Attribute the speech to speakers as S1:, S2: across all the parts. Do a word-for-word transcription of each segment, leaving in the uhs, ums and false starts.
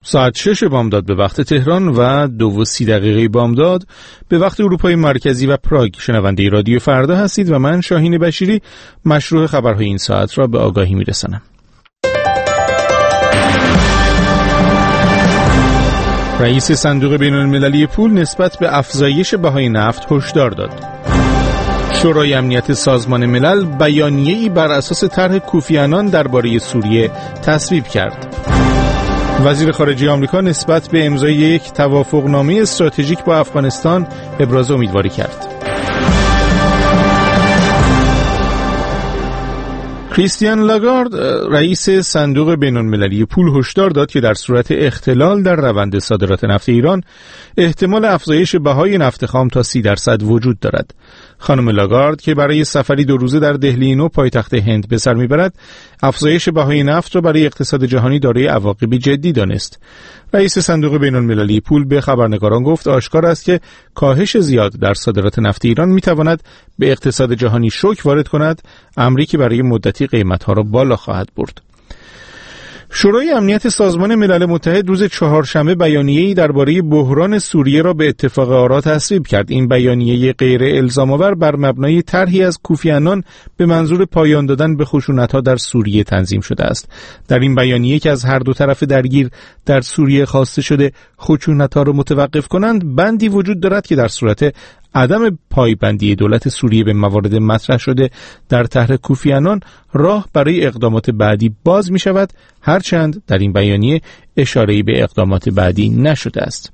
S1: ساعت شش بامداد به وقت تهران و دو و سی دقیقه بامداد به وقت اروپای مرکزی و پراگ شنونده رادیو فردا هستید و من شاهین بشیری مشروع خبرهای این ساعت را به آگاهی میرسانم. رئیس صندوق بین‌المللی پول نسبت به افزایش بهای نفت هشدار داد. شورای امنیت سازمان ملل بیانیه‌ای بر اساس طرح کوفی عنان درباره سوریه تصویب کرد. وزیر خارجه آمریکا نسبت به امضای یک توافقنامه استراتژیک با افغانستان ابراز امیدواری کرد. کریستیان لاگارد رئیس صندوق بین‌المللی پول هشدار داد که در صورت اختلال در روند صادرات نفت ایران احتمال افزایش بهای نفت خام تا سی درصد وجود دارد. خانم لاگارد که برای سفری دو روزه در دهلی نو پایتخت هند به سر میبرد، افزایش بهای نفت را برای اقتصاد جهانی دارای عواقبی جدی دانست. رئیس صندوق بین‌المللی پول به خبرنگاران گفت آشکار است که کاهش زیاد در صادرات نفت ایران میتواند به اقتصاد جهانی شوک وارد کند، امری که برای مدتی قیمتها را بالا خواهد برد. شورای امنیت سازمان ملل متحد روز چهارشنبه بیانیه‌ای درباره بحران سوریه را به اتفاق آرا تصویب کرد. این بیانیه غیر الزام‌آور بر مبنای طرحی از کوفی عنان به منظور پایان دادن به خشونت‌ها در سوریه تنظیم شده است. در این بیانیه که از هر دو طرف درگیر در سوریه خواسته شده خشونت‌ها را متوقف کنند، بندی وجود دارد که در صورت عدم پایبندی دولت سوریه به موارد مطرح شده در طرح کوفی عنان راه برای اقدامات بعدی باز می شود، هرچند در این بیانیه اشاره‌ای به اقدامات بعدی نشده است.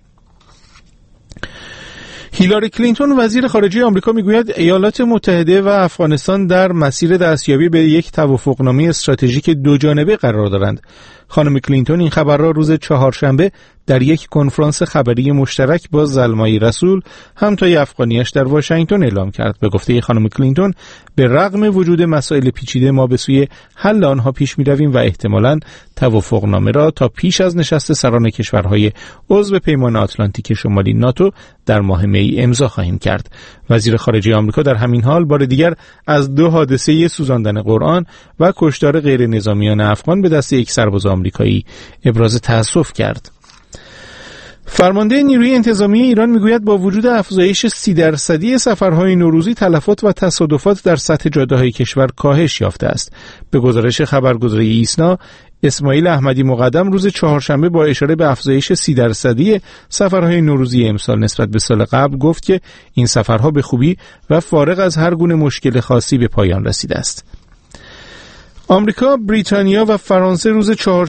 S1: هیلاری کلینتون وزیر خارجه آمریکا میگوید ایالات متحده و افغانستان در مسیر دستیابی به یک توافقنامه استراتژیک دوجانبه قرار دارند. خانم کلینتون این خبر را روز چهارشنبه در یک کنفرانس خبری مشترک با زلمای رسول همتای افغانیش در واشنگتن اعلام کرد. به گفته خانم کلینتون به رغم وجود مسائل پیچیده ما به سوی حل آنها پیش می‌رویم و احتمالاً توافقنامه را تا پیش از نشست سران کشورهای عضو پیمان آتلانتیک شمالی ناتو در ماه می امضا خواهیم کرد. وزیر خارجه آمریکا در همین حال بار دیگر از دو حادثه سوزاندن قرآن و کشتار غیر نظامیان افغان به دست یک سرباز آمریکایی ابراز تأسف کرد. فرمانده نیروی انتظامی ایران میگوید با وجود افزایش سی درصدی سفرهای نوروزی تلفات و تصادفات در سطح جاده‌های کشور کاهش یافته است. به گزارش خبرگزاری ایسنا، اسماعیل احمدی مقدم روز چهارشنبه با اشاره به افزایش سی درصدی سفرهای نوروزی امسال نسبت به سال قبل گفت که این سفرها به خوبی و فارغ از هر گونه مشکل خاصی به پایان رسیده است. آمریکا، بریتانیا و فرانسه روز چهار